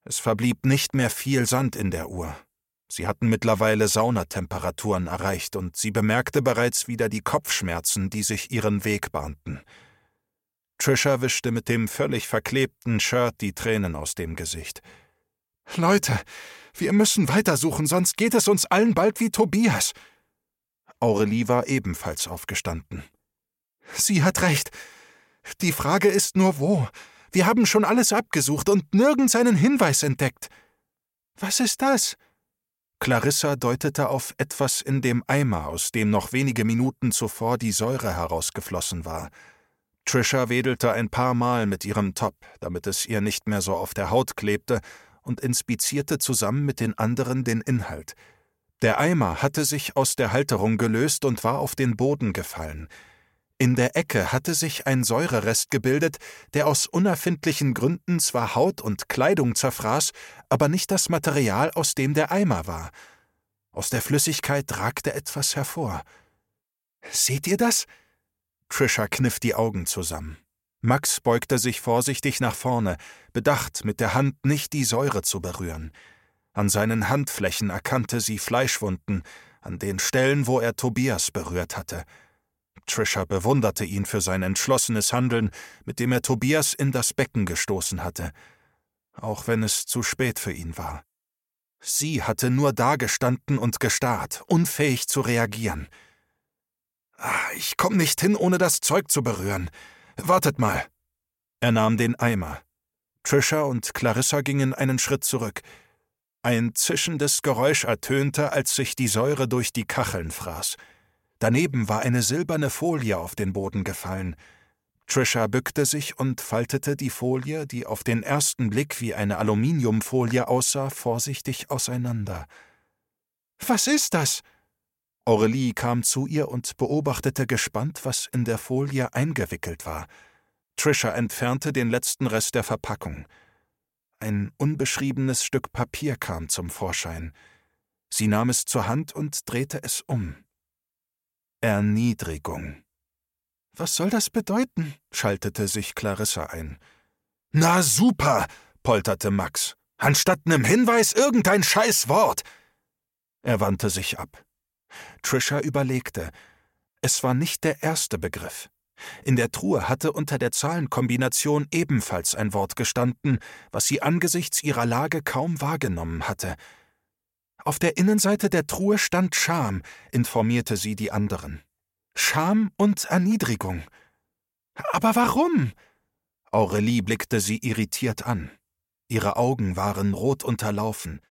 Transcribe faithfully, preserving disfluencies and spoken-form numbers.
Es verblieb nicht mehr viel Sand in der Uhr. Sie hatten mittlerweile Saunatemperaturen erreicht, und sie bemerkte bereits wieder die Kopfschmerzen, die sich ihren Weg bahnten. Trisha wischte mit dem völlig verklebten Shirt die Tränen aus dem Gesicht. »Leute, wir müssen weitersuchen, sonst geht es uns allen bald wie Tobias.« Aurelie war ebenfalls aufgestanden. »Sie hat recht. Die Frage ist nur, wo. Wir haben schon alles abgesucht und nirgends einen Hinweis entdeckt.« »Was ist das?« Clarissa deutete auf etwas in dem Eimer, aus dem noch wenige Minuten zuvor die Säure herausgeflossen war. Trisha wedelte ein paar Mal mit ihrem Top, damit es ihr nicht mehr so auf der Haut klebte, und inspizierte zusammen mit den anderen den Inhalt. Der Eimer hatte sich aus der Halterung gelöst und war auf den Boden gefallen. In der Ecke hatte sich ein Säurerest gebildet, der aus unerfindlichen Gründen zwar Haut und Kleidung zerfraß, aber nicht das Material, aus dem der Eimer war. Aus der Flüssigkeit ragte etwas hervor. »Seht ihr das?« Trisha kniff die Augen zusammen. Max beugte sich vorsichtig nach vorne, bedacht, mit der Hand nicht die Säure zu berühren. An seinen Handflächen erkannte sie Fleischwunden, an den Stellen, wo er Tobias berührt hatte. Trisha bewunderte ihn für sein entschlossenes Handeln, mit dem er Tobias in das Becken gestoßen hatte, auch wenn es zu spät für ihn war. Sie hatte nur dagestanden und gestarrt, unfähig zu reagieren. »Ich komm nicht hin, ohne das Zeug zu berühren. Wartet mal.« Er nahm den Eimer. Trisha und Clarissa gingen einen Schritt zurück. Ein zischendes Geräusch ertönte, als sich die Säure durch die Kacheln fraß. Daneben war eine silberne Folie auf den Boden gefallen. Trisha bückte sich und faltete die Folie, die auf den ersten Blick wie eine Aluminiumfolie aussah, vorsichtig auseinander. »Was ist das?« Aurelie kam zu ihr und beobachtete gespannt, was in der Folie eingewickelt war. Trisha entfernte den letzten Rest der Verpackung. Ein unbeschriebenes Stück Papier kam zum Vorschein. Sie nahm es zur Hand und drehte es um. Erniedrigung. »Was soll das bedeuten?« schaltete sich Clarissa ein. »Na super«, polterte Max. »Anstatt nem Hinweis irgendein Scheißwort!« Er wandte sich ab. Trisha überlegte. Es war nicht der erste Begriff. In der Truhe hatte unter der Zahlenkombination ebenfalls ein Wort gestanden, was sie angesichts ihrer Lage kaum wahrgenommen hatte. Auf der Innenseite der Truhe stand Scham, informierte sie die anderen. Scham und Erniedrigung. »Aber warum?« Aurelie blickte sie irritiert an. Ihre Augen waren rot unterlaufen.